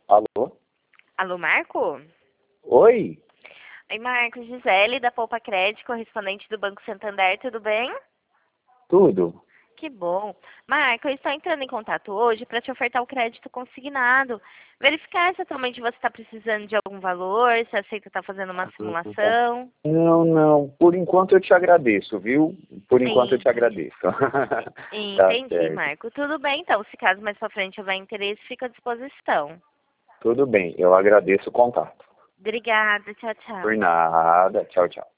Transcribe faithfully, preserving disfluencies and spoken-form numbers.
Alô? Alô, Marco? Oi? Oi, Marco. Gisele, da Poupa Crédito, correspondente do Banco Santander, tudo bem? Tudo? Que bom. Marco, eu estou entrando em contato hoje para te ofertar o crédito consignado. Verificar se atualmente você está precisando de algum valor, se aceita estar fazendo uma simulação. Não, não. Por enquanto eu te agradeço, viu? Por enquanto eu te Entendi. agradeço. Tá Entendi, certo. Marco. Tudo bem, então. Se caso mais pra frente houver interesse, fica à disposição. Tudo bem. Eu agradeço o contato. Obrigada. Tchau, Por tchau. nada. Tchau, tchau.